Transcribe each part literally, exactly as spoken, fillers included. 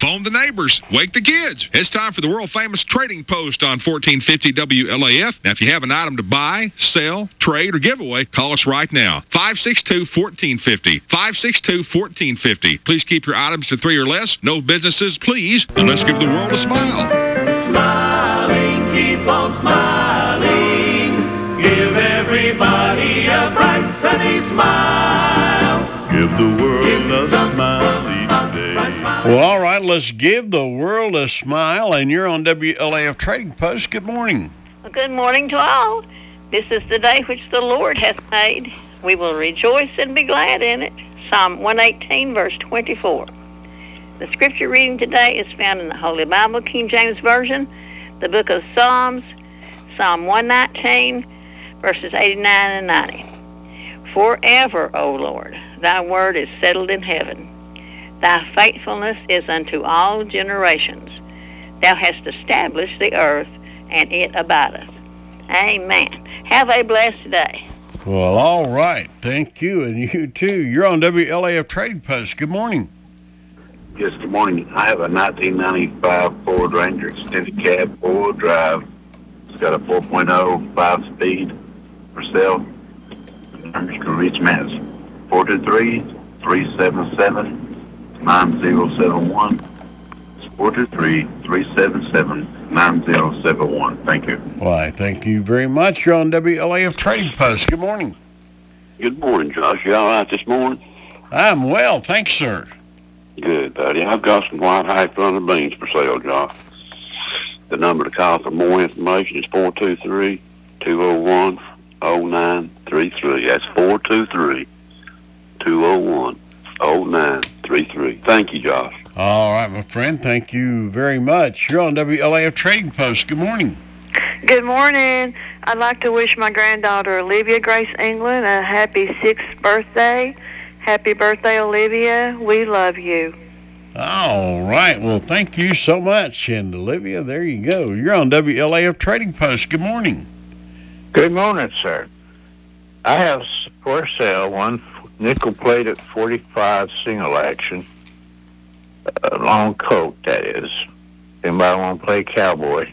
phone the neighbors, wake the kids. It's time for the world-famous Trading Post on fourteen fifty W L A F. Now, if you have an item to buy, sell, trade, or give away, call us right now. five six two, one four five zero. five six two, one four five zero. Please keep your items to three or less. No businesses, please, and let's give the world a smile. Smiling, keep on smiling. Give everybody a bright, sunny smile. Give the world a smile each day. Well, all right, let's give the world a smile. And you're on W L A F Trading Post. Good morning. Well, good morning to all. This is the day which the Lord hath made. We will rejoice and be glad in it. Psalm one eighteen, verse twenty-four. The scripture reading today is found in the Holy Bible, King James Version, the book of Psalms, Psalm one nineteen, verses eighty-nine and ninety. Forever, O Lord, thy word is settled in heaven. Thy faithfulness is unto all generations. Thou hast established the earth, and it abideth. Amen. Have a blessed day. Well, all right. Thank you, and you too. You're on W L A F Trading Post. Good morning. Yes, good morning. I have a nineteen ninety-five Ford Ranger extended cab four-wheel drive. It's got a four point oh five-speed for sale. The number you can reach me is four two three, three seven seven, nine zero seven one. It's four two three, three seven seven, nine zero seven one. Thank you. Why, thank you very much. You're on W L A F Trading Post. Good morning. Good morning, Josh. You all right this morning? I'm well, thanks, sir. Good, buddy. I've got some white high fronted beans for sale, Josh. The number to call for more information is four two three, two oh one, oh nine three three. That's four two three, two oh one, oh nine three three. Thank you, Josh. All right, my friend. Thank you very much. You're on W L A F Trading Post. Good morning. Good morning. I'd like to wish my granddaughter Olivia Grace England a happy sixth birthday. Happy birthday, Olivia. We love you. All right. Well, thank you so much. And Olivia, there you go. You're on W L A F Trading Post. Good morning. Good morning, sir. I have for sale one nickel-plated forty-five single action, a long coat, that is. Anybody want to play cowboy?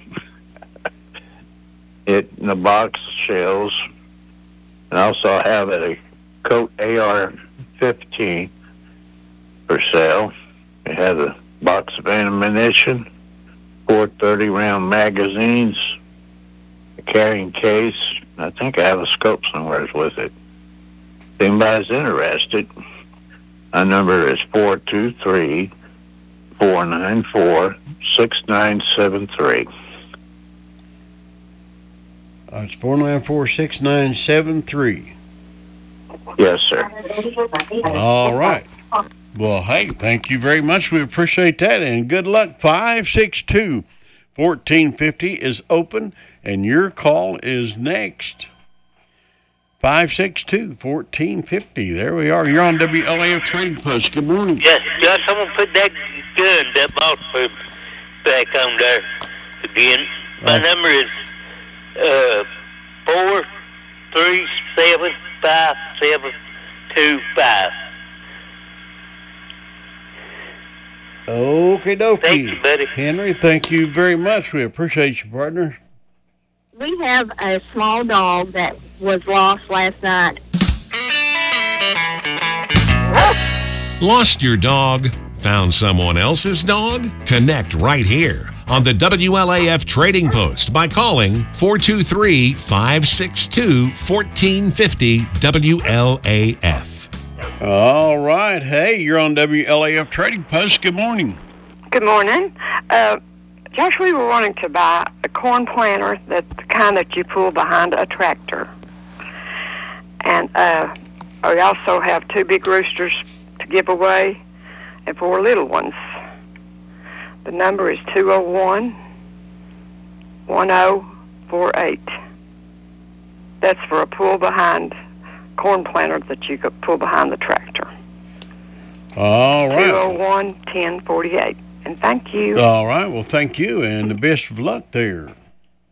It in the box shells. And also I have a Colt A R fifteen for sale. It has a box of ammunition, four thirty round magazines, a carrying case. I think I have a scope somewhere with it. If anybody's interested, my number is four two three, four nine four, six nine seven three. Uh, it's four nine four, six nine seven three. Yes, sir. All right. Well, hey, thank you very much. We appreciate that, and good luck. five six two, one four five zero is open, and your call is next. five six two, one four five zero. There we are. You're on W L A F Trading Post. Good morning. Yes, Josh, I'm going to put that gun, that box back on there again. My uh, number is uh, four three seven, five seven two five. Okay, dokie. Thank you, buddy. Henry, thank you very much. We appreciate you, partner. We have a small dog that was lost last night. Lost your dog? Found someone else's dog? Connect right here on the W L A F Trading Post by calling four two three, five six two, one four five zero W L A F. All right. Hey, you're on W L A F Trading Post. Good morning. Good morning. Uh, Josh, we were wanting to buy a corn planter, that's the kind that you pull behind a tractor. And uh, we also have two big roosters to give away and four little ones. The number is two oh one, one oh four eight. That's for a pull behind corn planter that you could pull behind the tractor. All right. two oh one, ten forty-eight. And thank you. All right. Well, thank you, and the best of luck there.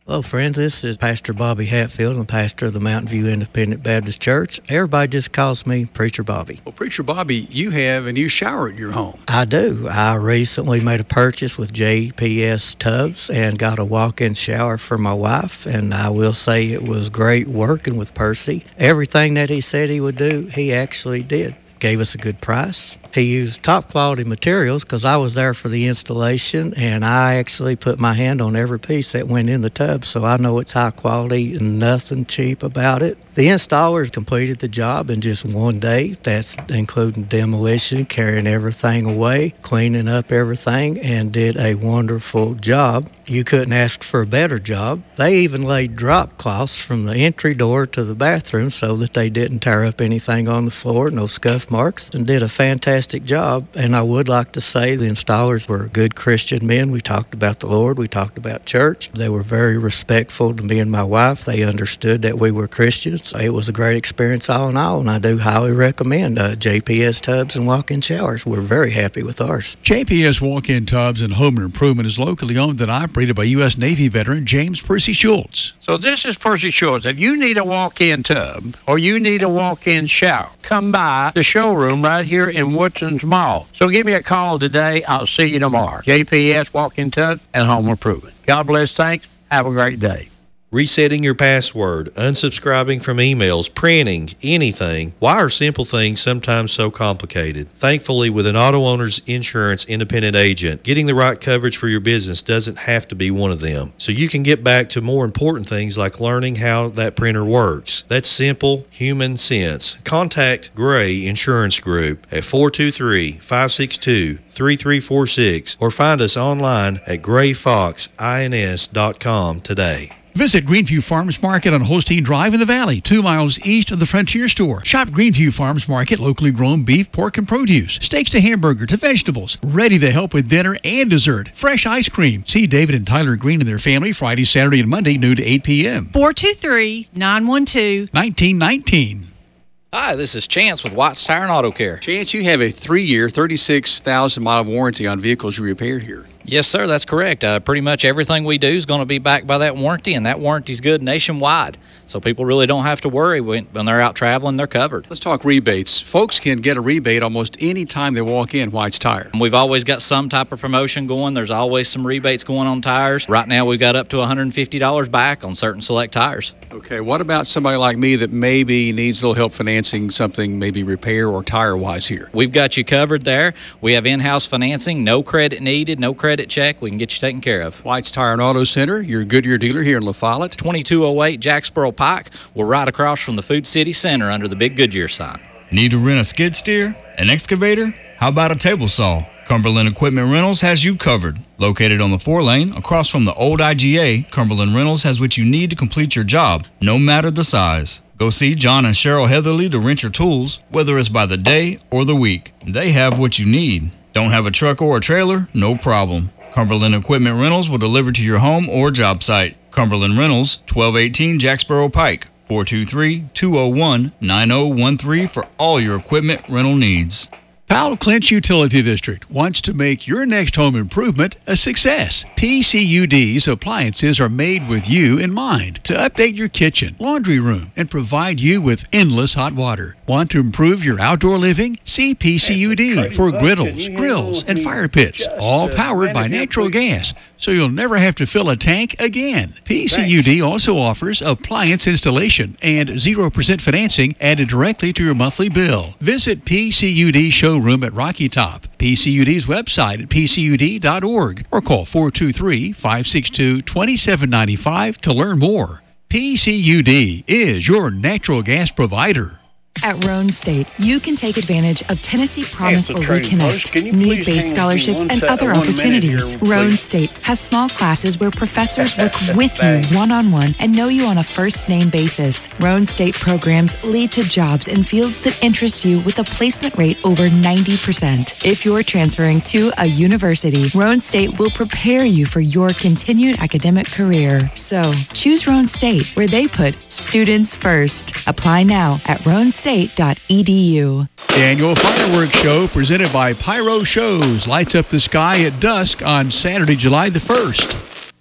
Well, friends, this is Pastor Bobby Hatfield. I'm pastor of the Mountain View Independent Baptist Church. Everybody just calls me Preacher Bobby. Well, Preacher Bobby, you have a new shower at your home. I do. I recently made a purchase with J P S Tubs and got a walk-in shower for my wife, and I will say it was great working with Percy. Everything that he said he would do, he actually did. Gave us a good price. He used top quality materials because I was there for the installation, and I actually put my hand on every piece that went in the tub, so I know it's high quality and nothing cheap about it. The installers completed the job in just one day. That's including demolition, carrying everything away, cleaning up everything, and did a wonderful job. You couldn't ask for a better job. They even laid drop cloths from the entry door to the bathroom so that they didn't tear up anything on the floor, no scuff marks, and did a fantastic job. And I would like to say the installers were good Christian men. We talked about the Lord. We talked about church. They were very respectful to me and my wife. They understood that we were Christians. It was a great experience all in all, and I do highly recommend uh, J P S Tubs and walk-in showers. We're very happy with ours. J P S Walk-In Tubs and Home Improvement is locally owned and operated by U S Navy veteran James Percy Schultz. So this is Percy Schultz. If you need a walk-in tub or you need a walk-in shower, come by the showroom right here in Woodson's Mall. So give me a call today. I'll see you tomorrow. J P S Walk-In Tub and Home Improvement. God bless. Thanks. Have a great day. Resetting your password, unsubscribing from emails, printing, anything. Why are simple things sometimes so complicated? Thankfully, with an Auto Owners Insurance independent agent, getting the right coverage for your business doesn't have to be one of them. So you can get back to more important things like learning how that printer works. That's simple human sense. Contact Gray Insurance Group at four two three, five six two, three three four six or find us online at gray fox ins dot com today. Visit Greenview Farms Market on Holstein Drive in the Valley, two miles east of the Frontier Store. Shop Greenview Farms Market, locally grown beef, pork, and produce. Steaks to hamburger to vegetables. Ready to help with dinner and dessert. Fresh ice cream. See David and Tyler Green and their family Friday, Saturday, and Monday, noon to eight p.m. four two three, nine one two, nineteen nineteen. Hi, this is Chance with Watts Tire and Auto Care. Chance, you have a three-year, thirty-six thousand mile warranty on vehicles you repaired here. Yes, sir, that's correct. Uh, pretty much everything we do is going to be backed by that warranty, and that warranty's good nationwide. So people really don't have to worry when, when they're out traveling, they're covered. Let's talk rebates. Folks can get a rebate almost any time they walk in White's Tire. We've always got some type of promotion going. There's always some rebates going on tires. Right now we've got up to one hundred fifty dollars back on certain select tires. Okay, what about somebody like me that maybe needs a little help financing something, maybe repair or tire-wise here? We've got you covered there. We have in-house financing, no credit needed, no credit check. We can get you taken care of. White's Tire and Auto Center, your Goodyear dealer here in La Follette. twenty-two oh eight Jacksboro Pike. We're right across from the Food City Center under the big Goodyear sign. Need to rent a skid steer, an excavator? How about a table saw? Cumberland Equipment Rentals has you covered. Located on the four lane across from the old I G A, Cumberland Rentals has what you need to complete your job, no matter the size. Go see John and Cheryl Heatherly to rent your tools, whether it's by the day or the week. They have what you need. Don't have a truck or a trailer? No problem. Cumberland Equipment Rentals will deliver to your home or job site. Cumberland Rentals, twelve eighteen Jacksboro Pike, four two three, two oh one, nine oh one three for all your equipment rental needs. Powell Clinch Utility District wants to make your next home improvement a success. P C U D's appliances are made with you in mind to update your kitchen, laundry room, and provide you with endless hot water. Want to improve your outdoor living? See P C U D for griddles, grills, and fire pits, all powered by natural gas, so you'll never have to fill a tank again. P C U D also offers appliance installation and zero percent financing added directly to your monthly bill. Visit P C U D Showroom at Rocky Top, P C U D's website at p c u d dot org, or call four two three, five six two, two seven nine five to learn more. P C U D is your natural gas provider. At Roan State, you can take advantage of Tennessee Promise or Reconnect, need-based scholarships, and other opportunities. Roan State has small classes where professors work with you one-on-one and know you on a first-name basis. Roan State programs lead to jobs in fields that interest you with a placement rate over ninety percent. If you're transferring to a university, Roan State will prepare you for your continued academic career. So, choose Roan State, where they put students first. Apply now at roan state dot e d u. Annual fireworks show presented by Pyro Shows lights up the sky at dusk on Saturday, July the first.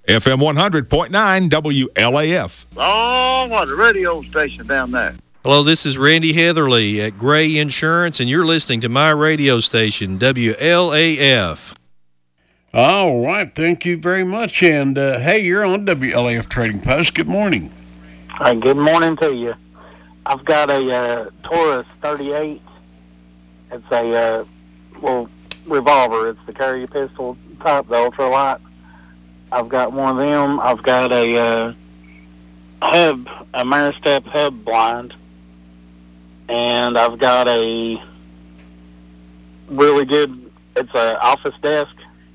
F M one hundred point nine W L A F. Oh, what a radio station down there. Hello, this is Randy Heatherly at Gray Insurance, and you're listening to my radio station, W L A F. All right, thank you very much. And, uh, hey, you're on W L A F Trading Post. Good morning. Uh, good morning to you. I've got a uh, Taurus thirty-eight. It's a, uh, well, revolver. It's the carry pistol type, the ultralight. I've got one of them. I've got a uh, hub, a Maristep hub blind. And I've got a really good, it's a office desk.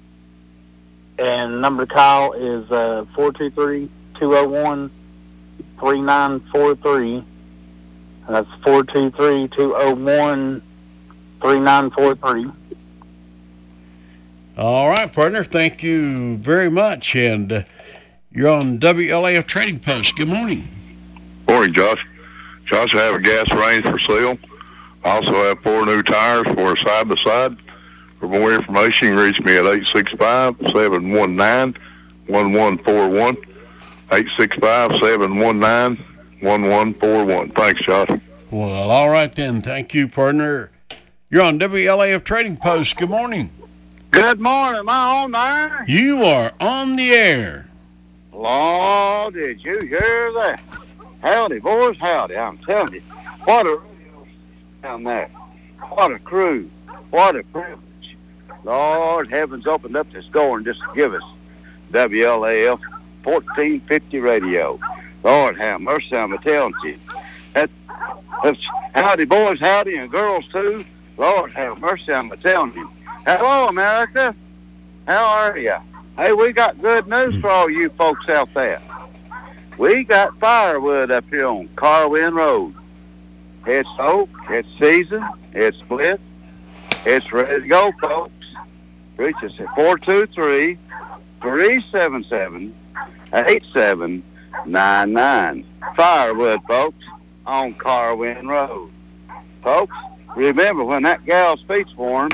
And number to call is uh, four two three, two oh one, three nine four three. And that's four two three, two oh one, three nine four three. All right, partner. Thank you very much. And uh, you're on W L A F Trading Post. Good morning. Morning, Josh. Josh, I have a gas range for sale. I also have four new tires for a side-by-side. For more information, you can reach me at eight six five, seven one nine, one one four one. eight six five, seven one nine, one one four one. Thanks, Josh. Well, all right then. Thank you, partner. You're on W L A F Trading Post. Good morning. Good morning. Am I on there? You are on the air. Lord, did you hear that? Howdy, boys, howdy. I'm telling you, what a radio down there. What a crew. What a privilege. Lord, heaven's opened up this door and just give us W L A F fourteen fifty radio. Lord, have mercy, I'm telling you. That, that's, howdy, boys, howdy, and girls, too. Lord, have mercy, I'm telling you. Hello, America. How are you? Hey, we got good news for all you folks out there. We got firewood up here on Carwin Road. It's oak, it's seasoned, it's split, it's ready to go, folks. Reach us at four two three, three seven seven, eight seven nine nine. Firewood, folks, on Carwin Road. Folks, remember when that gal's feet's warm,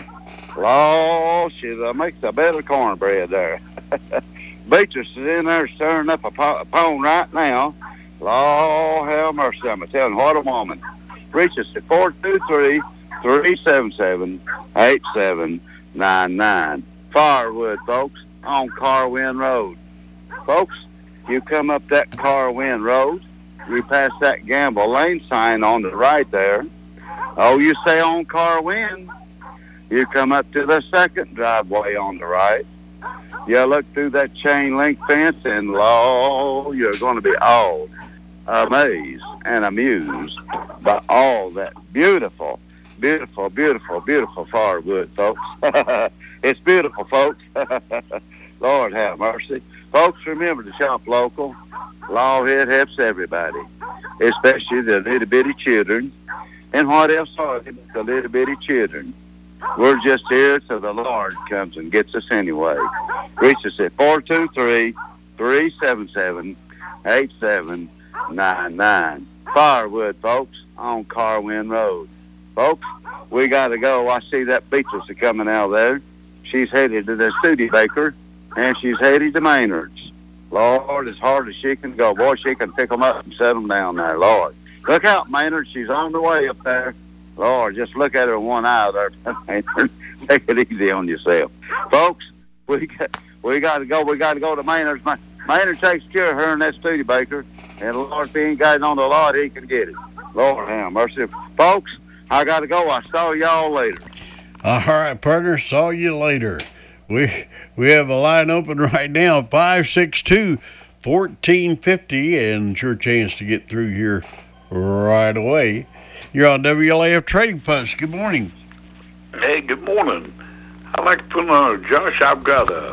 Lord, she uh, makes a better cornbread there. Beatrice is in there stirring up a, po- a pone right now. Lord, have mercy, I'm telling you, what a woman. Reach us at four two three, three seven seven, eight seven nine nine. Firewood, folks, on Carwin Road. Folks, you come up that Carwin Road, you pass that Gamble Lane sign on the right there. Oh, you say on Carwin, you come up to the second driveway on the right. You look through that chain link fence, and Lord, you're going to be all amazed and amused by all that beautiful, beautiful, beautiful, beautiful firewood, folks. It's beautiful, folks. Lord have mercy. Folks, remember to shop local. Lord, it helps everybody, especially the little bitty children. And what else are they but the little bitty children? We're just here till the Lord comes and gets us anyway. Reach us at four two three, three seven seven, eight seven nine nine. Firewood, folks, on Carwin Road. Folks, we got to go. I see that Beatrice coming out there. She's headed to the Studebaker, and she's headed to Maynard's. Lord, as hard as she can go. Boy, she can pick them up and set them down there, Lord. Look out, Maynard. She's on the way up there. Lord, just look at her with one eye there. Take it easy on yourself. Folks, we got, we got to go. We got to go to Maynard's. Maynard takes care of her and that Studebaker. And Lord, if he ain't got it on the lot, he can get it. Lord have mercy. Folks, I got to go. I saw y'all later. All right, partner. Saw you later. We we have a line open right now, five six two, one four five zero, and it's your chance to get through here right away. You're on W L A F Trading Post. Good morning. Hey, good morning. I'd like to put on, Josh, I've got a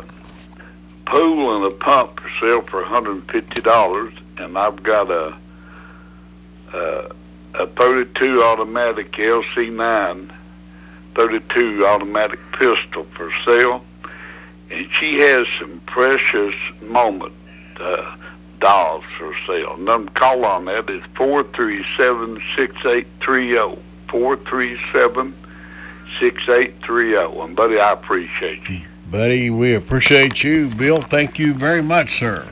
pool and a pump for sale for one hundred fifty dollars, and I've got a a, a thirty-two automatic L C nine, thirty-two automatic pistol for sale, and she has some precious moment uh, dolls for sale. Number call on that is four three seven, six eight three zero. four three seven, six eight three zero. And, buddy, I appreciate you. Buddy, we appreciate you. Bill, thank you very much, sir.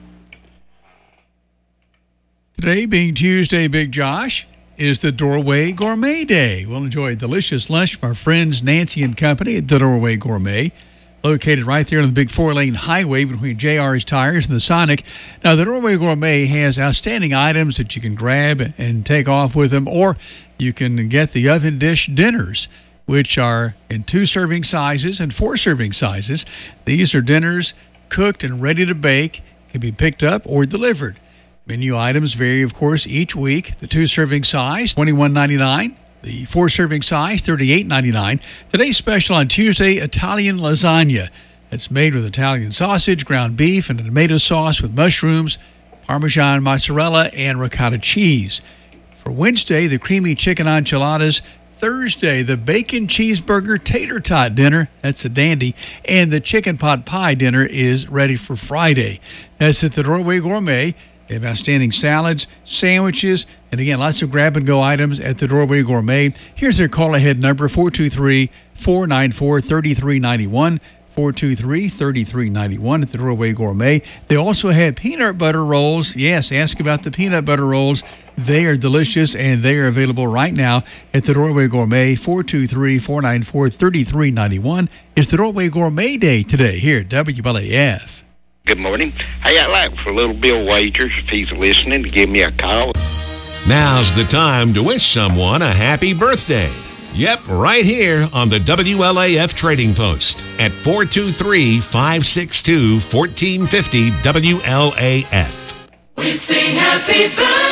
Today, being Tuesday, Big Josh, is the Doorway Gourmet Day. We'll enjoy a delicious lunch from our friends Nancy and Company at the Doorway Gourmet, located right there on the big four-lane highway between J R's Tires and the Sonic. Now, the Doorway Gourmet has outstanding items that you can grab and take off with them, or you can get the oven dish dinners, which are in two serving sizes and four serving sizes. These are dinners cooked and ready to bake, can be picked up or delivered. Menu items vary, of course, each week. The two-serving size, twenty-one ninety-nine. The four-serving size, thirty-eight ninety-nine. Today's special on Tuesday, Italian lasagna. It's made with Italian sausage, ground beef, and a tomato sauce with mushrooms, Parmesan mozzarella, and ricotta cheese. For Wednesday, the creamy chicken enchiladas. Thursday, the bacon cheeseburger tater tot dinner. That's a dandy. And the chicken pot pie dinner is ready for Friday. That's at the Doorway Gourmet. They have outstanding salads, sandwiches, and again, lots of grab-and-go items at the Doorway Gourmet. Here's their call-ahead number, four two three, four nine four, three three nine one, four two three, three three nine one at the Doorway Gourmet. They also have peanut butter rolls. Yes, ask about the peanut butter rolls. They are delicious, and they are available right now at the Doorway Gourmet. four two three, four nine four, three three nine one. It's the Doorway Gourmet Day today here at W L A F. Good morning. Hey, I'd like for little Bill Wagers, if he's listening, to give me a call. Now's the time to wish someone a happy birthday. Yep, right here on the W L A F Trading Post at four two three, five six two, one four five zero W L A F. We sing happy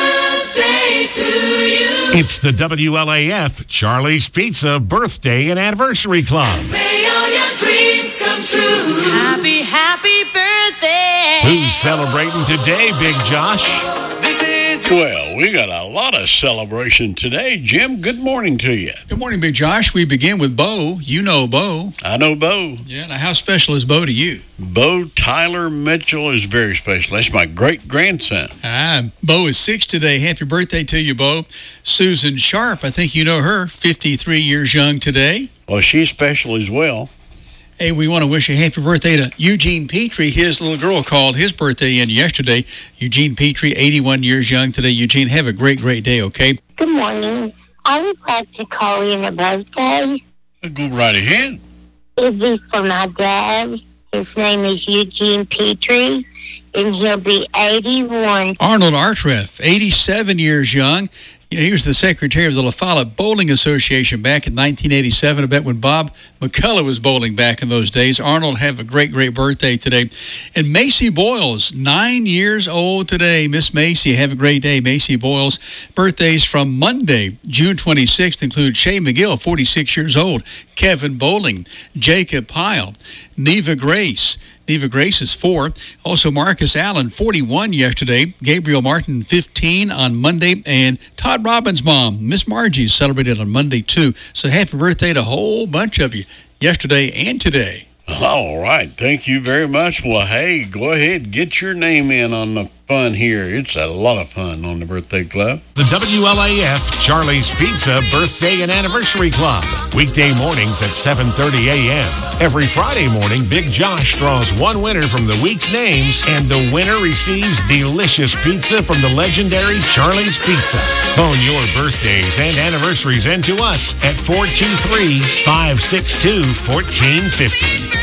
birthday to you. It's the W L A F Charlie's Pizza Birthday and Anniversary Club. May all your dreams come true. Happy, happy birthday. Who's celebrating today, Big Josh? This is... Well, we got a lot of celebration today. Jim, good morning to you. Good morning, Big Josh. We begin with Bo. You know Bo. I know Bo. Yeah, now how special is Bo to you? Bo Tyler Mitchell is very special. That's my great-grandson. Ah, Bo is six today. Happy birthday to you, Bo. Susan Sharp, I think you know her, fifty-three years young today. Well, she's special as well. Hey, we want to wish a happy birthday to Eugene Petrie. His little girl called his birthday in yesterday. Eugene Petrie, eighty-one years young today. Eugene, have a great, great day, okay? Good morning. I would like to call in a birthday. Go right ahead. It'd be for my dad. His name is Eugene Petrie, and he'll be eighty-one. Arnold Artreff, eighty-seven years young. You know, he was the secretary of the La Follette Bowling Association back in nineteen eighty-seven. I bet when Bob McCullough was bowling back in those days. Arnold, have a great, great birthday today. And Macy Boyles, nine years old today. Miss Macy, have a great day. Macy Boyles, birthdays from Monday, June twenty-sixth, include Shay McGill, forty-six years old. Kevin Bowling, Jacob Pyle, Neva Grace. Neva Grace is four. Also, Marcus Allen, forty-one yesterday. Gabriel Martin, fifteen on Monday. And Todd Robbins' mom, Miss Margie, celebrated on Monday, too. So happy birthday to a whole bunch of you yesterday and today. All right. Thank you very much. Well, hey, go ahead. Get your name in on the fun here. It's a lot of fun on the Birthday Club. The W L A F Charlie's Pizza Birthday and Anniversary Club. Weekday mornings at seven thirty a.m. Every Friday morning, Big Josh draws one winner from the week's names, and the winner receives delicious pizza from the legendary Charlie's Pizza. Phone your birthdays and anniversaries in to us at four two three, five six two, one four five zero.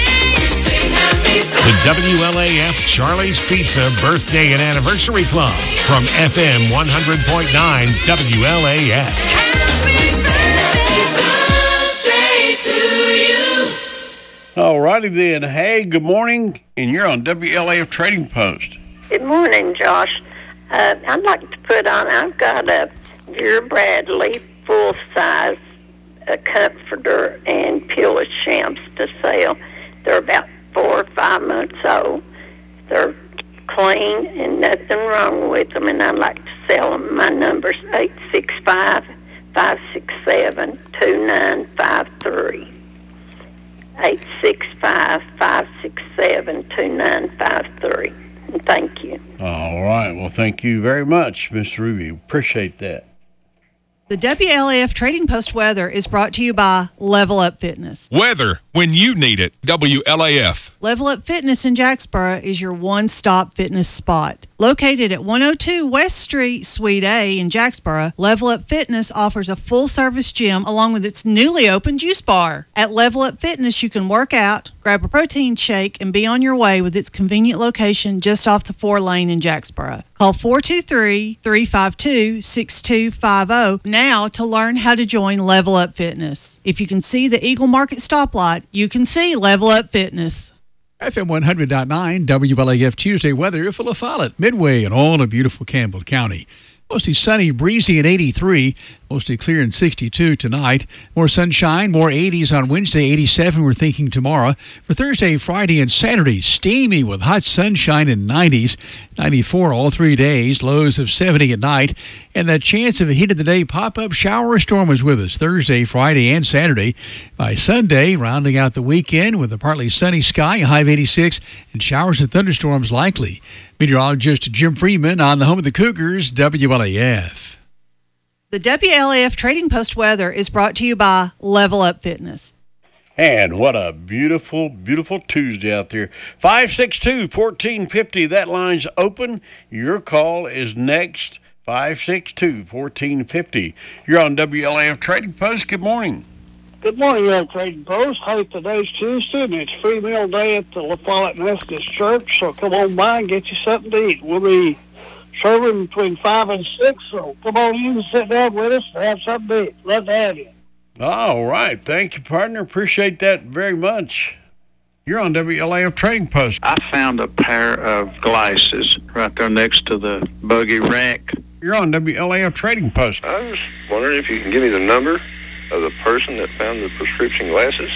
The W L A F Charlie's Pizza Birthday and Anniversary Club from F M one hundred point nine W L A F. All righty then. Hey, good morning, and you're on W L A F Trading Post. Good morning, Josh. Uh, I'd like to put on, I've got a Vera Bradley full-size uh, comforter and pillow shams to sell. They're about four or five months old. They're clean and nothing wrong with them, and I'd like to sell them. My number's eight six five, five six seven, two nine five three. eight six five, five six seven, two nine five three. And thank you. All right. Well, thank you very much, Miss Ruby. Appreciate that. The W L A F Trading Post weather is brought to you by Level Up Fitness. Weather when you need it. W L A F. Level Up Fitness in Jacksboro is your one-stop fitness spot. Located at one oh two West Street, Suite A in Jacksboro, Level Up Fitness offers a full-service gym along with its newly opened juice bar. At Level Up Fitness, you can work out, grab a protein shake, and be on your way with its convenient location just off the four lane in Jacksboro. Call four two three, three five two, six two five zero now to learn how to join Level Up Fitness. If you can see the Eagle Market stoplight, you can see Level Up Fitness. F M one hundred point nine W L A F Tuesday weather full of Follett, Midway, and all of beautiful Campbell County. Mostly sunny, breezy at eighty-three. Mostly clear and sixty-two tonight. More sunshine, more eighties on Wednesday, eighty-seven we're thinking tomorrow. For Thursday, Friday, and Saturday, steamy with hot sunshine and nineties. ninety-four all three days, lows of seventy at night. And the chance of a heat of the day pop-up shower or storm is with us Thursday, Friday, and Saturday. By Sunday, rounding out the weekend with a partly sunny sky, a high of eighty-six, and showers and thunderstorms likely. Meteorologist Jim Freeman on the home of the Cougars, W L A F. The W L A F Trading Post weather is brought to you by Level Up Fitness. And what a beautiful, beautiful Tuesday out there. five six two, one four five zero, that line's open. Your call is next, five six two, one four five zero. You're on W L A F Trading Post. Good morning. Good morning, you're on Trading Post. Hey, today's Tuesday, and it's free meal day at the La Follette Methodist Church, so come on by and get you something to eat. We'll be serving between five and six, so come on in and sit down with us and have something to eat. Love to have you. All right. Thank you, partner. Appreciate that very much. You're on W L A F Trading Post. I found a pair of glasses right there next to the buggy rack. You're on W L A F Trading Post. I was wondering if you can give me the number of the person that found the prescription glasses.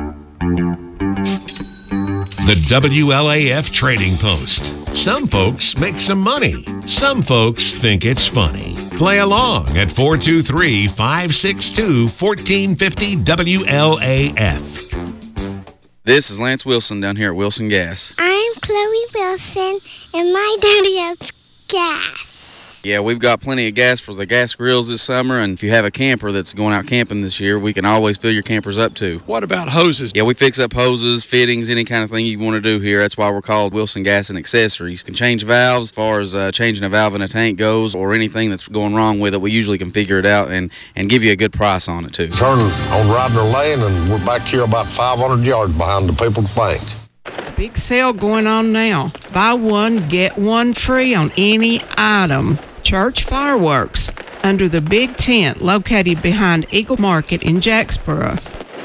The W L A F Trading Post. Some folks make some money. Some folks think it's funny. Play along at four two three, five six two, one four five zero W L A F. This is Lance Wilson down here at Wilson Gas. I'm Chloe Wilson, and my daddy has gas. Yeah, we've got plenty of gas for the gas grills this summer, and if you have a camper that's going out camping this year, we can always fill your campers up too. What about hoses? Yeah, we fix up hoses, fittings, any kind of thing you want to do here. That's why we're called Wilson Gas and Accessories. Can change valves as far as uh, changing a valve in a tank goes, or anything that's going wrong with it. We usually can figure it out and, and give you a good price on it too. Turn on Ryder Lane, and we're back here about five hundred yards behind the People's Bank. Big sale going on now. Buy one, get one free on any item. Church fireworks under the big tent located behind Eagle Market in Jacksboro.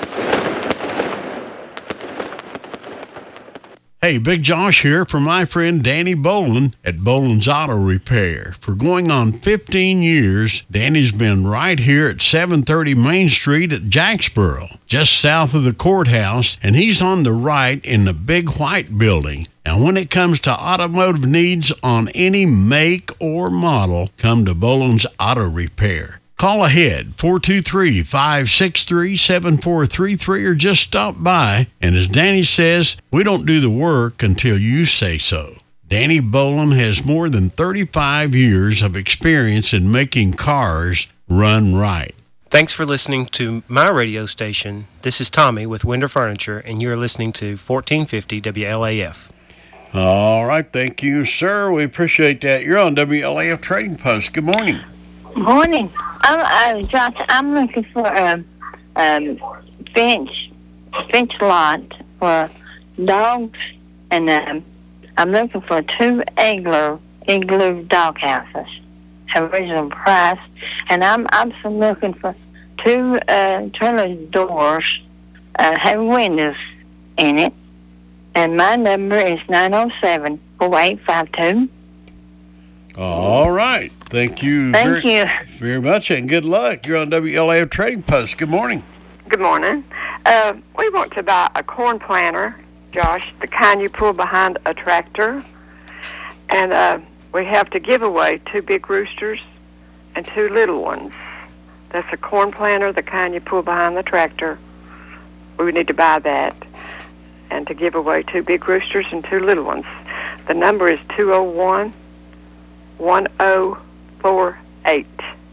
Hey, Big Josh here for my friend Danny Boland at Boland's Auto Repair. For going on fifteen years, Danny's been right here at seven thirty Main Street at Jacksboro, just south of the courthouse, and he's on the right in the big white building. Now, when it comes to automotive needs on any make or model, come to Boland's Auto Repair. Call ahead, four two three, five six three, seven four three three, or just stop by. And as Danny says, we don't do the work until you say so. Danny Boland has more than thirty-five years of experience in making cars run right. Thanks for listening to my radio station. This is Tommy with Winder Furniture, and you're listening to fourteen fifty W L A F. All right, thank you, sir. We appreciate that. You're on W L A F Trading Post. Good morning. Morning. I'm, uh, Josh, I'm looking for a um, bench, bench lot for dogs, and um, I'm looking for two igloo, igloo dog houses, original price, and I'm also looking for two uh, trailer doors, uh, have windows in it, and my number is nine oh seven, four eight five two. All right. Thank you. Thank very, you. very much, and good luck. You're on W L A F Trading Post. Good morning. Good morning. Uh, we want to buy a corn planter, Josh, the kind you pull behind a tractor. And uh, we have to give away two big roosters and two little ones. That's a corn planter, the kind you pull behind the tractor. We need to buy that. And to give away two big roosters and two little ones. The number is two oh one, one oh four eight.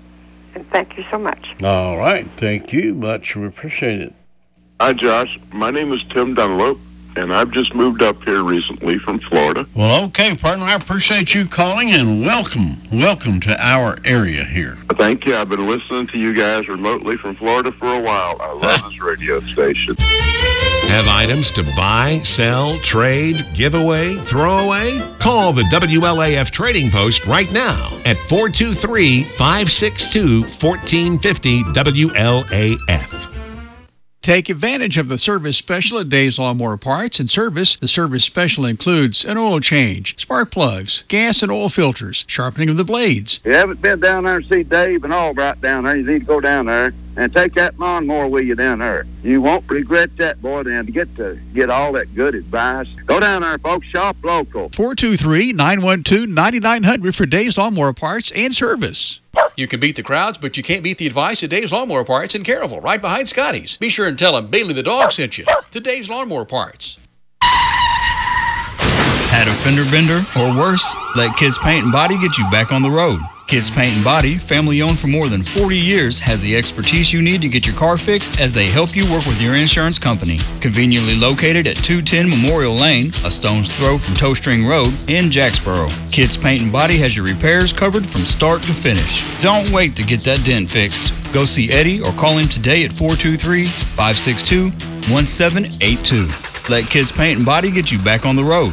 And thank you so much. All right. Thank you much. We appreciate it. Hi, Josh. My name is Tim Dunlop, and I've just moved up here recently from Florida. Well, okay, partner. I appreciate you calling, and welcome. Welcome to our area here. Thank you. I've been listening to you guys remotely from Florida for a while. I love this radio station. Have items to buy, sell, trade, give away, throw away? Call the W L A F Trading Post right now at four two three, five six two, one four five zero W L A F. Take advantage of the service special at Dave's Lawnmower Parts and Service. The service special includes an oil change, spark plugs, gas and oil filters, sharpening of the blades. If you haven't been down there and see Dave and Albright down there, you need to go down there and take that lawnmower with you down there. You won't regret that, boy, and to get to get all that good advice. Go down there, folks. Shop local. four two three, nine one two, nine nine zero zero for Dave's Lawnmower Parts and Service. You can beat the crowds, but you can't beat the advice at Dave's Lawnmower Parts in Carrollville, right behind Scotty's. Be sure and tell him Bailey the dog sent you to Dave's Lawnmower Parts. Had a fender bender or worse? Let Kids Paint and Body get you back on the road. Kids Paint and Body, family owned for more than forty years, has the expertise you need to get your car fixed as they help you work with your insurance company. Conveniently located at two ten Memorial Lane, a stone's throw from Toe String Road in Jacksboro. Kids Paint and Body has your repairs covered from start to finish. Don't wait to get that dent fixed. Go see Eddie or call him today at four two three, five six two, one seven eight two. Let Kids Paint and Body get you back on the road.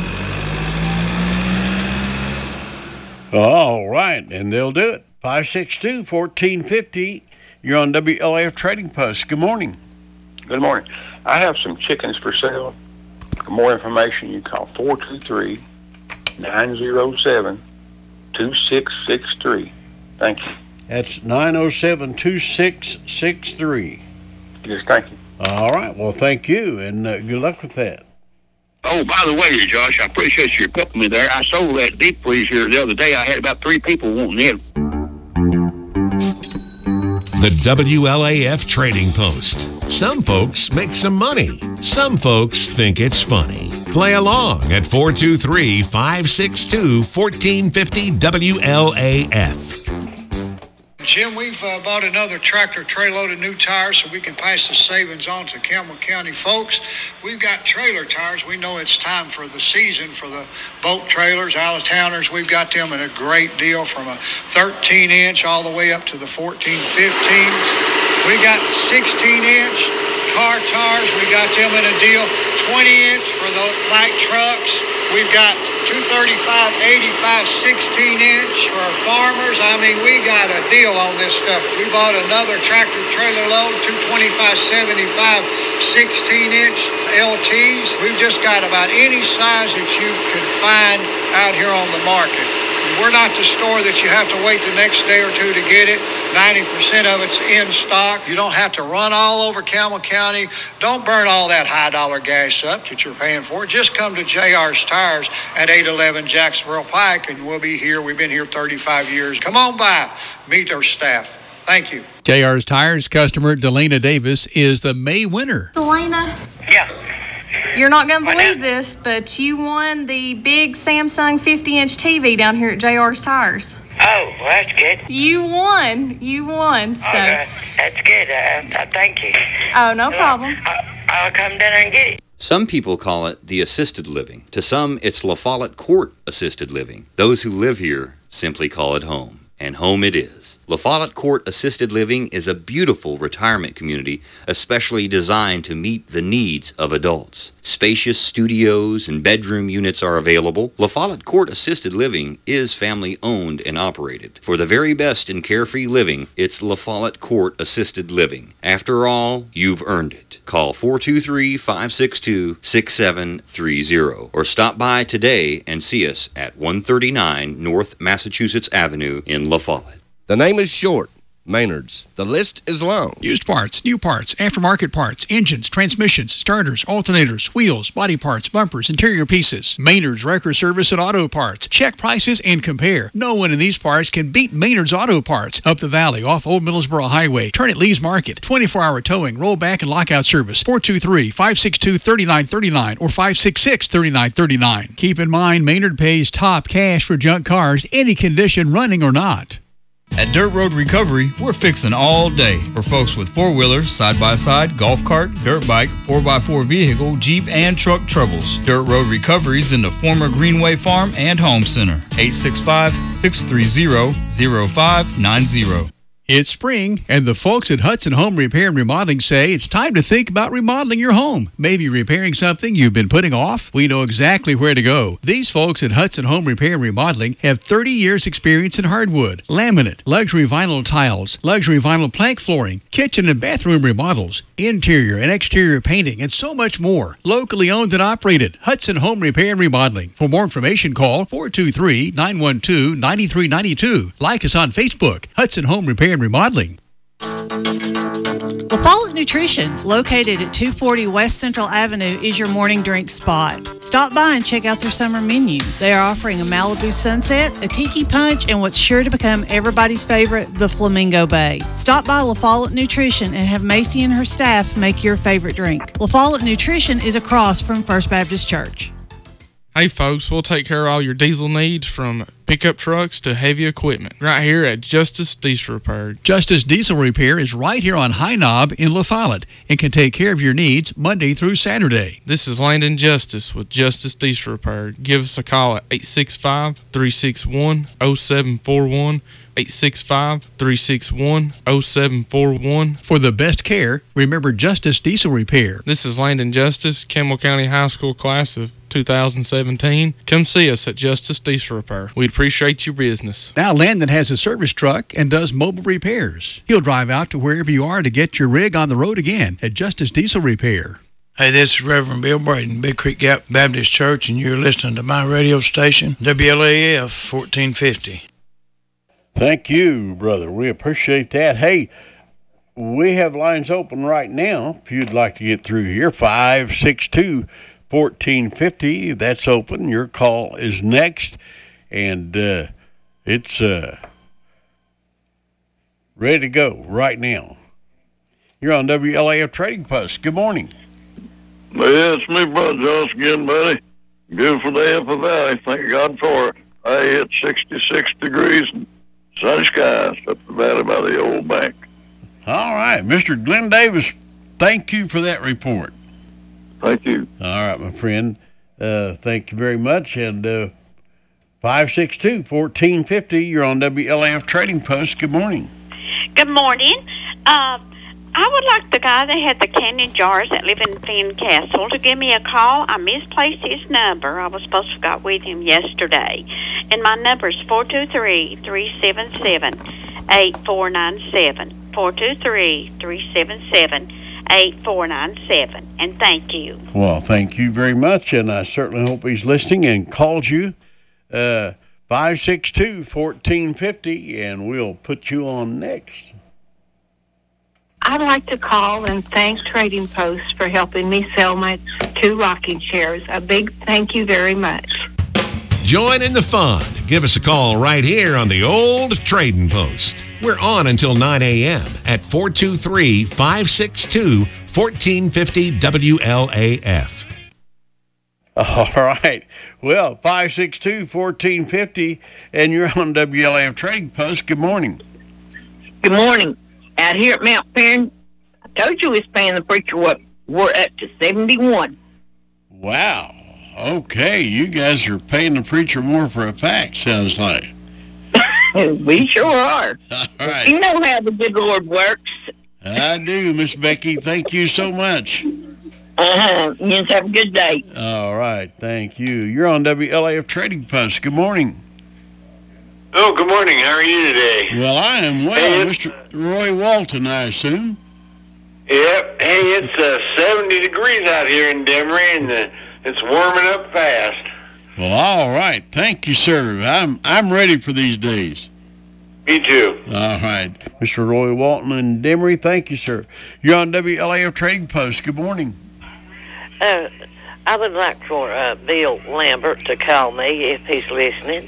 All right, and they'll do it. five six two, one four five zero. You're on W L A F Trading Post. Good morning. Good morning. I have some chickens for sale. For more information, you call four two three, nine zero seven, two six six three. Thank you. That's nine oh seven, two six six three. Yes, thank you. All right. Well, thank you, and uh, good luck with that. Oh, by the way, Josh, I appreciate you putting me there. I sold that deep freeze here the other day. I had about three people wanting it. The W L A F Trading Post. Some folks make some money. Some folks think it's funny. Play along at four two three, five six two, one four five zero W L A F. Jim, we've uh, bought another tractor tray load of new tires so we can pass the savings on to Campbell County folks. We've got trailer tires. We know it's time for the season for the boat trailers, out-of-towners. We've got them at a great deal from a thirteen inch all the way up to the fourteen, fifteens. We got sixteen inch car tires. We got them in a deal. twenty inch for the light trucks. We've got two thirty-five, eighty-five, sixteen inch for our farmers. I mean, we got a deal on this stuff. We bought another tractor trailer load, two twenty-five, seventy-five, sixteen inch L Ts. We've just got about any size that you can find out here on the market. We're not the store that you have to wait the next day or two to get it. ninety percent of it's in stock. You don't have to run all over Campbell County. Don't burn all that high dollar gas up that you're paying for. Just come to J R's Tires at eight eleven Jacksboro Pike, and we'll be here. We've been here thirty-five years. Come on by. Meet our staff. Thank you. J R's Tires customer Delana Davis is the May winner. Delana? Yeah. You're not going to believe this, but you won the big Samsung fifty inch T V down here at J R's Tires. Oh, well, that's good. You won. You won. So. Okay, that's good. Uh, uh, thank you. Oh, no problem. I, I'll come down and get it. Some people call it the assisted living. To some, it's La Follette Court Assisted Living. Those who live here simply call it home. And home it is. La Follette Court Assisted Living is a beautiful retirement community, especially designed to meet the needs of adults. Spacious studios and bedroom units are available. La Follette Court Assisted Living is family owned and operated. For the very best in carefree living, it's La Follette Court Assisted Living. After all, you've earned it. Call four two three, five six two, six seven three zero or stop by today and see us at one thirty-nine North Massachusetts Avenue in La Follette. The name is short. Maynard's. The list is long. Used parts, new parts, aftermarket parts, engines, transmissions, starters, alternators, wheels, body parts, bumpers, interior pieces. Maynard's Wrecker Service and Auto Parts. Check prices and compare. No one in these parts can beat Maynard's Auto Parts. Up the valley, off Old Middlesboro Highway. Turn at Lee's Market. twenty-four hour towing, rollback, and lockout service. four two three, five six two, three nine three nine or five six six, three nine three nine. Keep in mind, Maynard pays top cash for junk cars, any condition, running or not. At Dirt Road Recovery, we're fixing all day for folks with four-wheelers, side-by-side, golf cart, dirt bike, four by four vehicle, Jeep, and truck troubles. Dirt Road Recovery's in the former Greenway Farm and Home Center. eight six five, six three zero, zero five nine zero. It's spring, and the folks at Hudson Home Repair and Remodeling say it's time to think about remodeling your home. Maybe repairing something you've been putting off? We know exactly where to go. These folks at Hudson Home Repair and Remodeling have thirty years experience in hardwood, laminate, luxury vinyl tiles, luxury vinyl plank flooring, kitchen and bathroom remodels, interior and exterior painting, and so much more. Locally owned and operated, Hudson Home Repair and Remodeling. For more information, call four two three, nine one two, nine three nine two. Like us on Facebook, Hudson Home Repair and Remodeling. La Follette Nutrition, located at two forty West Central Avenue, is your morning drink spot. Stop by and check out their summer menu. They are offering a Malibu Sunset, a Tiki Punch, and what's sure to become everybody's favorite, the Flamingo Bay. Stop by La Follette Nutrition and have Macy and her staff make your favorite drink. La Follette Nutrition is across from First Baptist Church. Hey folks, we'll take care of all your diesel needs from pickup trucks to heavy equipment right here at Justice Diesel Repair. Justice Diesel Repair is right here on High Knob in La Follette and can take care of your needs Monday through Saturday. This is Landon Justice with Justice Diesel Repair. Give us a call at eight six five, three six one, zero seven four one. eight six five, three six one, zero seven four one. For the best care, remember Justice Diesel Repair. This is Landon Justice, Campbell County High School class of two thousand seventeen. Come see us at Justice Diesel Repair. We'd appreciate your business. Now Landon has a service truck and does mobile repairs. He'll drive out to wherever you are to get your rig on the road again at Justice Diesel Repair. Hey, this is Reverend Bill Braden, Big Creek Gap Baptist Church, and you're listening to my radio station, W L A F fourteen fifty. Thank you, brother. We appreciate that. Hey, we have lines open right now. If you'd like to get through here, five six two, one four five zero. That's open. Your call is next. And uh, it's uh, ready to go right now. You're on W L A F Trading Post. Good morning. Yeah, it's me, Bud Jones again, buddy. Beautiful day up the valley. Thank God for it. I hit sixty-six degrees and sunny skies up the valley by the old bank. All right. Mister Glenn Davis, thank you for that report. Thank you. All right, my friend. Uh, thank you very much. And uh, five six two, one four five zero, you're on W L A F Trading Post. Good morning. Good morning. Uh, I would like the guy that had the candy jars that live in Finn Castle to give me a call. I misplaced his number. I was supposed to have got with him yesterday. And my number is four two three, three seven seven, eight four nine seven. four two three, three seven seven, eight four nine seven. And thank you. Well, thank you very much. And I certainly hope he's listening and calls you. Uh, five six two, one four five zero, and we'll put you on next. I'd like to call and thank Trading Post for helping me sell my two rocking chairs. A big thank you very much. Join in the fun. Give us a call right here on the old Trading Post. We're on until nine a.m. at four two three, five six two, one four five zero W L A F. All right. Well, five six two, one four five zero, and you're on W L A F Trading Post. Good morning. Good morning. Out here at Mount Perrin, I told you we was paying the preacher what we're up to seventy-one. Wow. Okay, you guys are paying the preacher more for a fact, sounds like. We sure are. All right. You know how the good Lord works. I do, Miss Becky. Thank you so much. Uh-huh. You just have a good day. All right, thank you. You're on W L A F Trading Post. Good morning. Oh, good morning. How are you today? Well, I am well, hey, Mister Roy Walton, I assume. Yep. Hey, it's uh, seventy degrees out here in Denver, and uh, it's warming up fast. Well, all right. Thank you, sir. I'm I'm ready for these days. Me too. All right. Mister Roy Walton and Demery, thank you, sir. You're on W L A F Trading Post. Good morning. Uh, I would like for uh, Bill Lambert to call me if he's listening.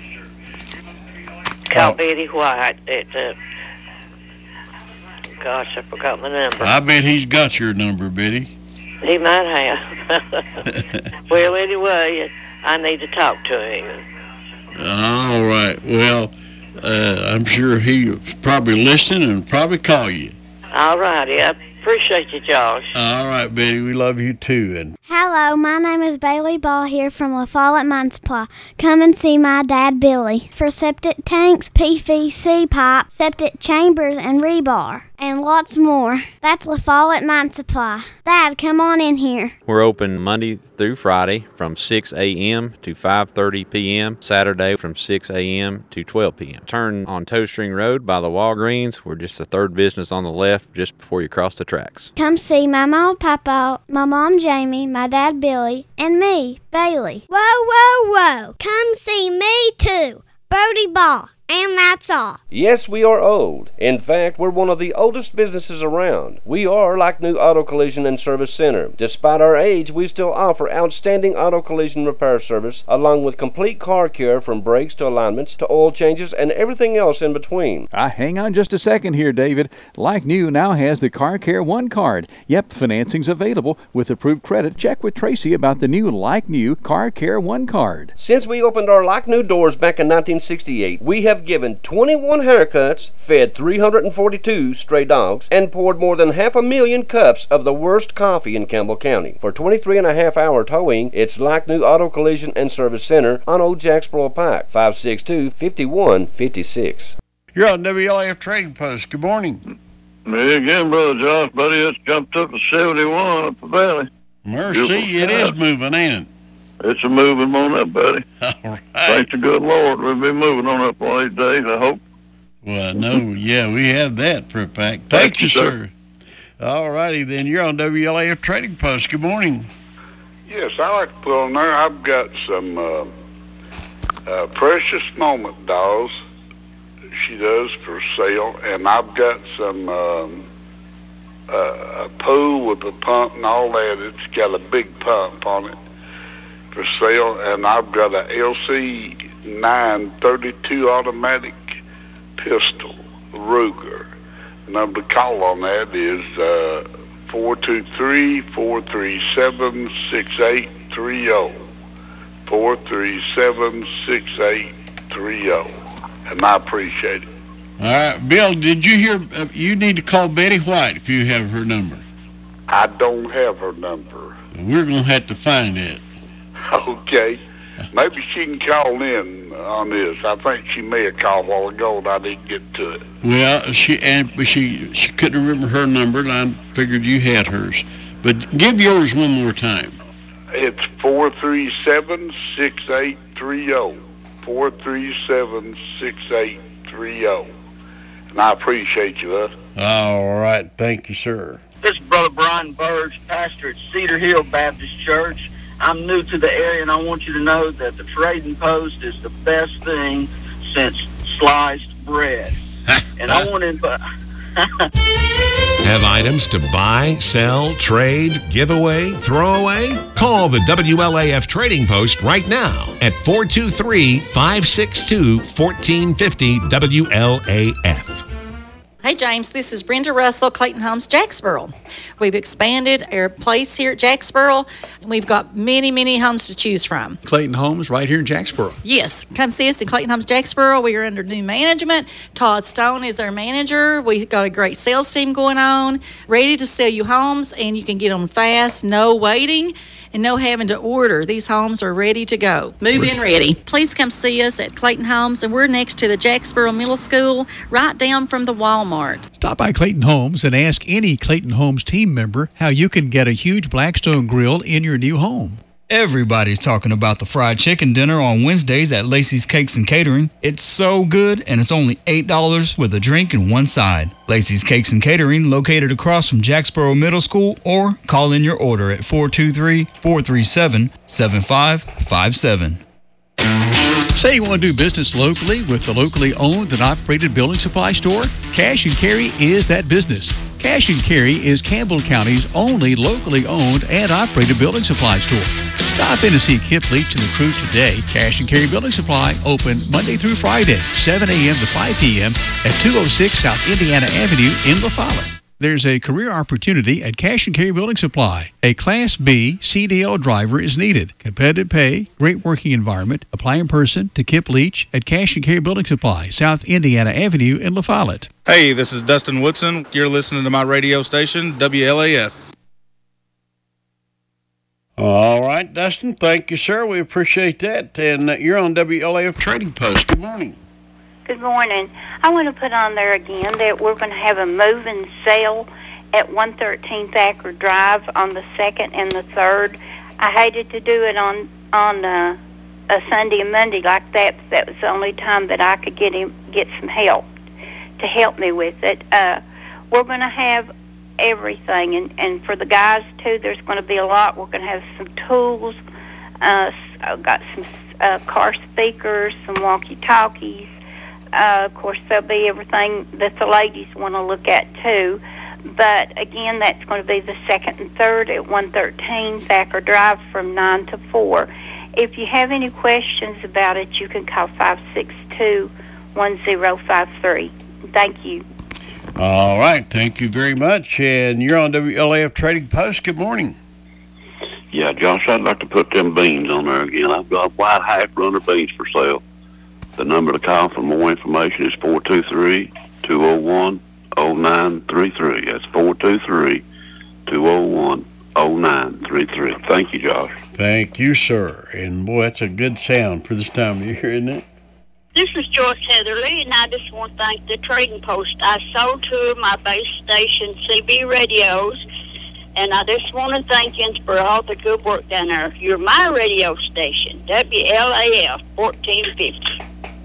Call oh. Betty White at, uh, gosh, I forgot my number. I bet he's got your number, Betty. He might have. Well, anyway, I need to talk to him. All right. Well, uh, I'm sure he's probably listening and probably call you. All righty. I appreciate you, Josh. All right, Betty. We love you too. And Hello, my name is Bailey Ball here from La Follette Mine Supply. Come and see my dad, Billy, for septic tanks, P V C pipe, septic chambers, and rebar, and lots more. That's La Follette Mine Supply. Dad, come on in here. We're open Monday through Friday from six a.m. to five thirty p.m., Saturday from six a.m. to twelve p.m. Turn on Toe String Road by the Walgreens. We're just the third business on the left just before you cross the tracks. Come see my mom, Papa, my mom, Jamie, my dad, Billy, and me, Bailey. Whoa, whoa, whoa. Come see me, too. Bodie Ball. And that's all. Yes, we are old. In fact, we're one of the oldest businesses around. We are like New Auto Collision and Service Center. Despite our age, we still offer outstanding auto collision repair service, along with complete car care from brakes to alignments to oil changes and everything else in between. Ah, hang on just a second here, David. Like New now has the Car Care One card. Yep, financing's available with approved credit. Check with Tracy about the new Like New Car Care One card. Since we opened our Like New doors back in nineteen sixty-eight, we have given twenty-one haircuts, fed three hundred forty-two stray dogs, and poured more than half a million cups of the worst coffee in Campbell County. For twenty-three and a half hour towing, it's Like New Auto Collision and Service Center on Old Jacksboro Pike, five six two, five one five six. You're on W L A F Trading Post. Good morning. Me again, Brother Josh, buddy. It's jumped up to seventy-one up the valley. Mercy, it is moving, ain't it? It's a moving on up, buddy. All right. Thank the good Lord. We'll be moving on up one of these days, I hope. Well, no, yeah, we have that for a fact. Thank, Thank you, you, sir. All righty, then. You're on W L A F Trading Post. Good morning. Yes, I like to put on there. I've got some uh, uh, Precious Moment dolls she does for sale, and I've got some um, uh, a pool with a pump and all that. It's got a big pump on it for sale, and I've got a L C nine thirty-two automatic pistol, Ruger. The number to call on that is uh, four two three, four three seven, six eight three zero. four three seven, six eight three zero. And I appreciate it. All right, Bill, did you hear? Uh, you need to call Betty White if you have her number. I don't have her number. We're going to have to find it. Okay. Maybe she can call in on this. I think she may have called a while ago and I didn't get to it. Well, she and but she she couldn't remember her number, and I figured you had hers. But give yours one more time. It's four three seven, six eight three zero. four three seven, six eight three zero. And I appreciate you, huh? All right. Thank you, sir. This is Brother Brian Burge, pastor at Cedar Hill Baptist Church. I'm new to the area, and I want you to know that the Trading Post is the best thing since sliced bread. And I want to... Have items to buy, sell, trade, give away, throw away? Call the W L A F Trading Post right now at four two three, five six two, one four five zero W L A F. Hey, James, this is Brenda Russell, Clayton Homes, Jacksboro. We've expanded our place here at Jacksboro, and we've got many, many homes to choose from. Clayton Homes right here in Jacksboro. Yes, come see us in Clayton Homes, Jacksboro. We are under new management. Todd Stone is our manager. We've got a great sales team going on, ready to sell you homes, and you can get them fast, no waiting, and no having to order. These homes are ready to go. Move in ready. Please come see us at Clayton Homes, and we're next to the Jacksboro Middle School, right down from the Walmart. Stop by Clayton Homes and ask any Clayton Homes team member how you can get a huge Blackstone grill in your new home. Everybody's talking about the fried chicken dinner on Wednesdays at Lacey's Cakes and Catering. It's so good, and it's only eight dollars with a drink and one side. Lacey's Cakes and Catering, located across from Jacksboro Middle School, or call in your order at four two three, four three seven, seven five five seven. Say you want to do business locally with the locally owned and operated building supply store? Cash and Carry is that business. Cash and Carry is Campbell County's only locally owned and operated building supply store. Stop in to see Kip Leach and the crew today. Cash and Carry Building Supply open Monday through Friday, seven a.m. to five p.m. at two oh six South Indiana Avenue in La Follette. there's a career opportunity at Cash and Carry Building Supply. A Class B C D L driver is needed. Competitive pay, great working environment. Apply in person to Kip Leach at Cash and Carry Building Supply, South Indiana Avenue in La Follette. Hey, this is Dustin Woodson. You're listening to my radio station, W L A F. All right, Dustin. Thank you, sir. We appreciate that. And uh, you're on W L A F Trading Post. Good morning. Good morning. I want to put on there again that we're going to have a move and sale at one thirteen Thacker Drive on the second and the third. I hated to do it on on uh, a Sunday and Monday like that. That was the only time that I could get him get some help to help me with it. Uh, we're going to have everything, and, and for the guys too, there's going to be a lot. We're going to have some tools. Uh, I've got some uh, car speakers, some walkie-talkies. Uh, of course, there'll be everything that the ladies want to look at, too. But, again, that's going to be the second and third at one thirteen Thacker Drive from nine to four. If you have any questions about it, you can call five six two, one zero five three. Thank you. All right. Thank you very much. And you're on W L A F Trading Post. Good morning. Yeah, Josh, I'd like to put them beans on there again. I've got white half runner beans for sale. The number to call for more information is four two three, two oh one, oh nine three three. That's four two three, two oh one, oh nine three three. Thank you, Josh. Thank you, sir. And, boy, that's a good sound for this time of year, isn't it? This is Joyce Heatherly, and I just want to thank the Trading Post. I sold two of my base station C B radios, and I just want to thank you for all the good work down there. You're my radio station, W L A F fourteen fifty.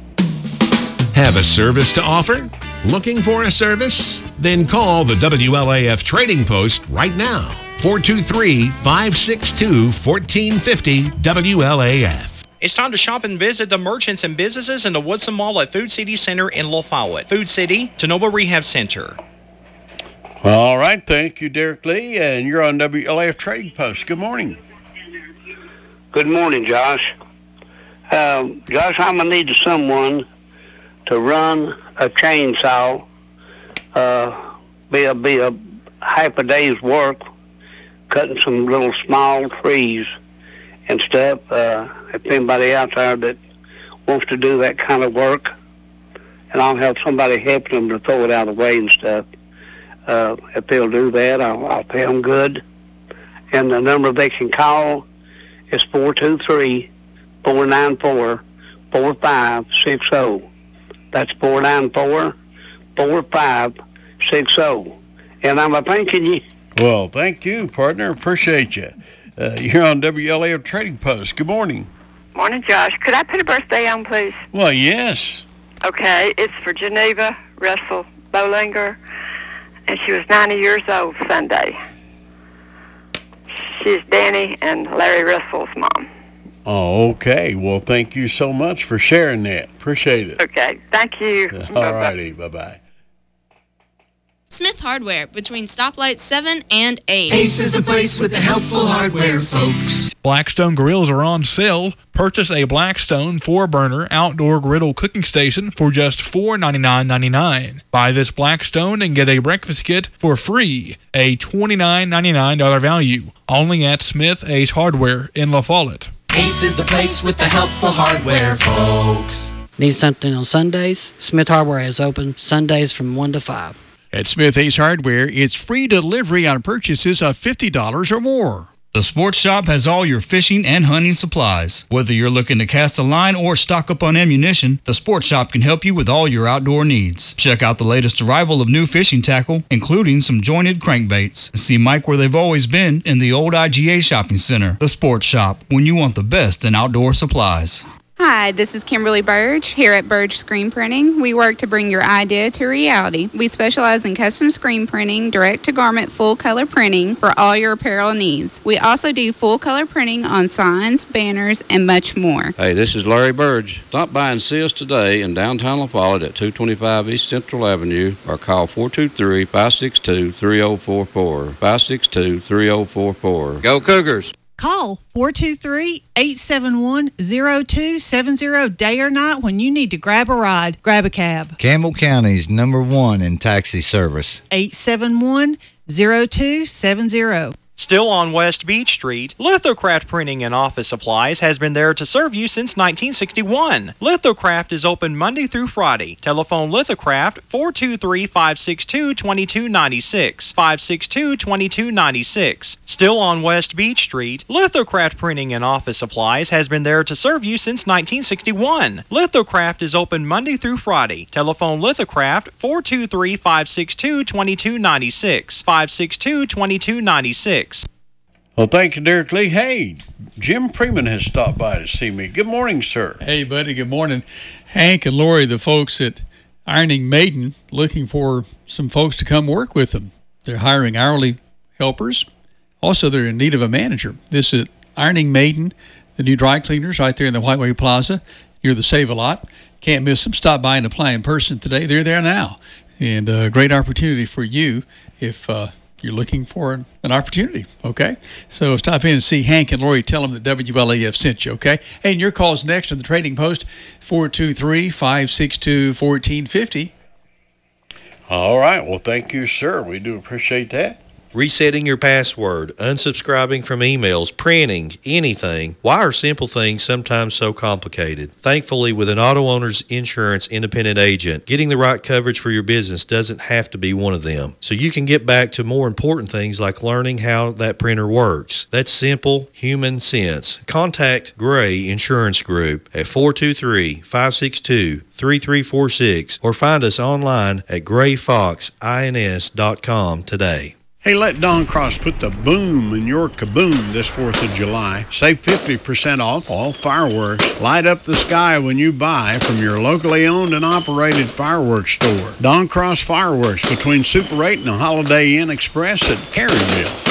Have a service to offer? Looking for a service? Then call the W L A F Trading Post right now. four two three, five six two, one four five zero W L A F. It's time to shop and visit the merchants and businesses in the Woodson Mall at Food City Center in La Follette. Food City, Tanoba Rehab Center. All right. Thank you, Derek Lee. And you're on W L A F Trading Post. Good morning. Good morning, Josh. Um, Josh, I'm going to need someone to run a chainsaw, uh, be a, be a half a day's work, cutting some little small trees and stuff. Uh, if anybody out there that wants to do that kind of work, and I'll have somebody helping them to throw it out of the way and stuff. Uh, if they'll do that, I'll, I'll pay them good. And the number they can call is four two three, four nine four, four five six zero. That's four nine four, four five six zero. And I'm a thanking you. Well, thank you, partner. Appreciate you. Uh, you're on W L A F Trading Post. Good morning. Morning, Josh. Could I put a birthday on, please? Well, yes. Okay, it's for Geneva Russell Bolinger, and she was ninety years old Sunday. She's Danny and Larry Russell's mom. Oh, okay. Well, thank you so much for sharing that. Appreciate it. Okay, thank you. All righty. Bye-bye. Smith Hardware, between stoplights seven and eight. Ace is the place with the helpful hardware, folks. Blackstone grills are on sale. Purchase a Blackstone four-burner outdoor griddle cooking station for just four ninety-nine ninety-nine. Buy this Blackstone and get a breakfast kit for free, a twenty-nine ninety-nine value, only at Smith Ace Hardware in La Follette. Ace is the place with the helpful hardware, folks. Need something on Sundays? Smith Hardware is open Sundays from one to five. At Smith Ace Hardware, it's free delivery on purchases of fifty dollars or more. The Sports Shop has all your fishing and hunting supplies. Whether you're looking to cast a line or stock up on ammunition, the Sports Shop can help you with all your outdoor needs. Check out the latest arrival of new fishing tackle, including some jointed crankbaits. See Mike where they've always been in the old I G A Shopping Center. The Sports Shop, when you want the best in outdoor supplies. Hi, this is Kimberly Burge here at Burge Screen Printing. We work to bring your idea to reality. We specialize in custom screen printing, direct-to-garment full-color printing for all your apparel needs. We also do full-color printing on signs, banners, and much more. Hey, this is Larry Burge. Stop by and see us today in downtown La Follette at two twenty-five East Central Avenue or call four two three, five six two, three zero four four, five six two, three zero four four. Go Cougars! Call four two three, eight seven one, zero two seven zero day or night when you need to grab a ride. Grab a cab. Campbell County's number one in taxi service. eight seven one, zero two seven zero. Still on West Beach Street, Lithocraft Printing and Office Supplies has been there to serve you since nineteen sixty-one. Lithocraft is open Monday through Friday. Telephone Lithocraft four two three, five six two, two two nine six, five six two, two two nine six. Still on West Beach Street, Lithocraft Printing and Office Supplies has been there to serve you since nineteen sixty-one. Lithocraft is open Monday through Friday. Telephone Lithocraft four two three, five six two, two two nine six, five six two, two two nine six. Well, thank you, Derek Lee. Hey, Jim Freeman has stopped by to see me. Good morning, sir. Hey, buddy. Good morning. Hank and Lori, the folks at Ironing Maiden, looking for some folks to come work with them. They're hiring hourly helpers. Also, they're in need of a manager. This is Ironing Maiden, the new dry cleaners right there in the Whiteway Plaza. You're the Save-A-Lot. Can't miss them. Stop by and apply in person today. They're there now. And a great opportunity for you if uh, you're looking for an, an opportunity, okay? So stop in and see Hank and Lori. Tell them that W L A F sent you, okay? Hey, and your call's next on the Trading Post, four two three, five six two, one four five zero. All right. Well, thank you, sir. We do appreciate that. Resetting your password, unsubscribing from emails, printing, anything. Why are simple things sometimes so complicated? Thankfully, with an Auto Owners Insurance independent agent, getting the right coverage for your business doesn't have to be one of them. So you can get back to more important things like learning how that printer works. That's simple human sense. Contact Gray Insurance Group at four two three, five six two, three three four six or find us online at gray fox ins dot com today. Hey, let Don Cross put the boom in your kaboom this fourth of July. Save fifty percent off all fireworks. Light up the sky when you buy from your locally owned and operated fireworks store. Don Cross Fireworks between Super eight and the Holiday Inn Express at Caryville.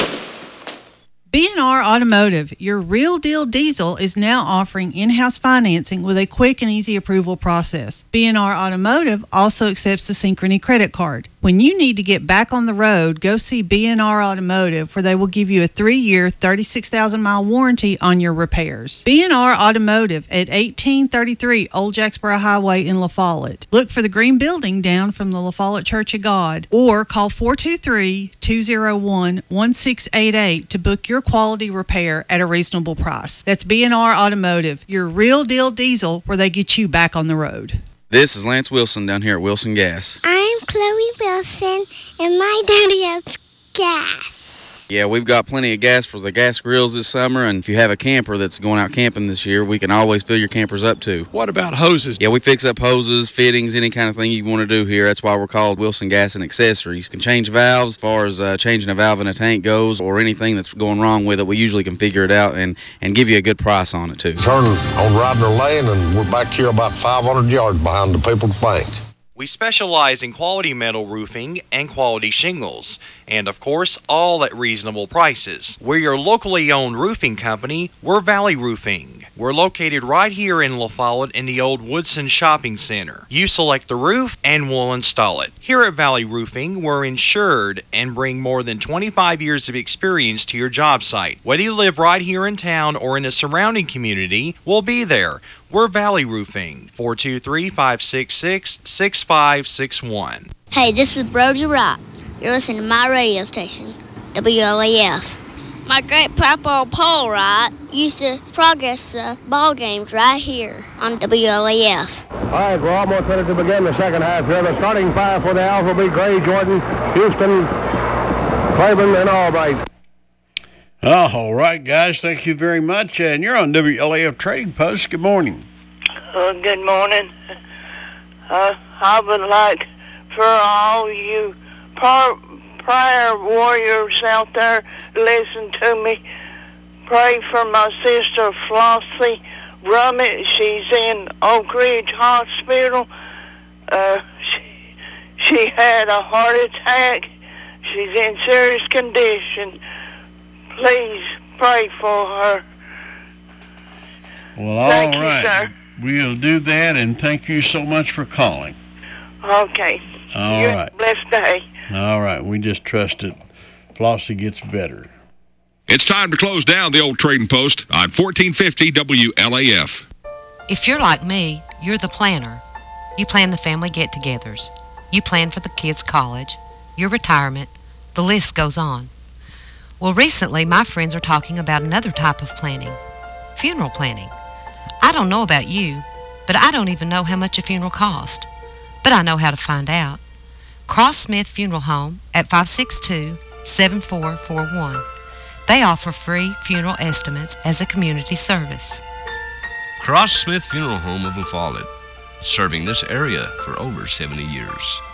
B and R Automotive, your real deal diesel, is now offering in-house financing with a quick and easy approval process. B and R Automotive also accepts the Synchrony credit card. When you need to get back on the road, go see B and R Automotive, where they will give you a three-year, thirty-six thousand mile warranty on your repairs. B and R Automotive at eighteen thirty-three Old Jacksboro Highway in La Follette. Look for the green building down from the La Follette Church of God, or call four two three, two oh one, one six eight eight to book your quality repair at a reasonable price. That's B and R Automotive, your real deal diesel, where they get you back on the road. This is Lance Wilson down here at Wilson Gas. I'm Chloe Wilson, and my daddy has gas. Yeah, we've got plenty of gas for the gas grills this summer, and if you have a camper that's going out camping this year, we can always fill your campers up too. What about hoses? Yeah, we fix up hoses, fittings, any kind of thing you want to do here. That's why we're called Wilson Gas and Accessories. You can change valves as far as uh, changing a valve in a tank goes, or anything that's going wrong with it. We usually can figure it out and, and give you a good price on it too. Turn on Radnor Lane, and we're back here about five hundred yards behind the People's Bank. We specialize in quality metal roofing and quality shingles, and of course, all at reasonable prices. We're your locally owned roofing company. We're Valley Roofing. We're located right here in La Follette in the old Woodson Shopping Center. You select the roof and we'll install it. Here at Valley Roofing, we're insured and bring more than twenty-five years of experience to your job site. Whether you live right here in town or in a surrounding community, we'll be there. We're Valley Roofing, four two three, five six six, six five six one. Hey, this is Brody Rock. You're listening to my radio station, W L A F. My great papa Paul Wright used to progress uh, ball games right here on W L A F. All right, we're almost ready to begin the second half here. The starting five for the Owls will be Gray, Jordan, Houston, Claiborne, and Albright. Oh, all right, guys. Thank you very much. And you're on W L A F Trading Post. Good morning. Uh, good morning. Uh, I would like for all you par- prayer warriors out there to listen to me. Pray for my sister Flossie Rummett. She's in Oak Ridge Hospital. Uh, she, she had a heart attack. She's in serious condition. Please pray for her. Well, all thank right. You, sir. We'll do that, and thank you so much for calling. Okay. All you right. Blessed day. All right. We just trust that Flossie gets better. It's time to close down the old Trading Post on fourteen fifty W L A F. If you're like me, you're the planner. You plan the family get-togethers. You plan for the kids' college, your retirement. The list goes on. Well, recently, my friends are talking about another type of planning, funeral planning. I don't know about you, but I don't even know how much a funeral costs. But I know how to find out. Cross Smith Funeral Home at five six two, seven four four one. They offer free funeral estimates as a community service. Cross Smith Funeral Home of La Follette, serving this area for over seventy years.